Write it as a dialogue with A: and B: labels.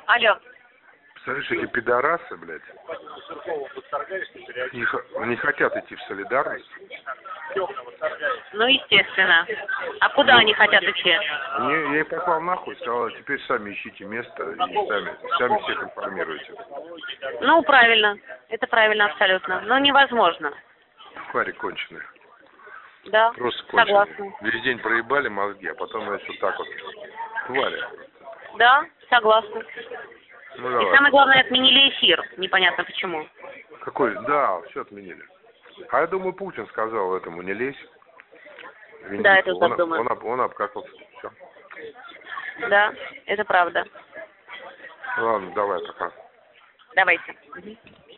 A: Алло.
B: Представляешь, эти пидорасы, блядь, не хотят идти в солидарность.
A: Ну, естественно. А куда они хотят идти?
B: Я их послал нахуй, сказал, теперь сами ищите место и сами всех информируйте.
A: Ну, правильно. Это правильно абсолютно. Но невозможно.
B: Твари конченые.
A: Да,
B: Просто конченые.
A: согласна.
B: Весь день проебали мозги, а потом, значит, вот так вот. Твари.
A: Да, согласна.
B: Ну,
A: И
B: давай.
A: самое главное, отменили эфир. Непонятно почему.
B: Какой? Да, все отменили. А я думаю, Путин сказал этому, не лезь.
A: Да, я тоже так думаю.
B: Он обкакался. Все.
A: Да, это правда.
B: Ладно, давай, пока.
A: Давайте.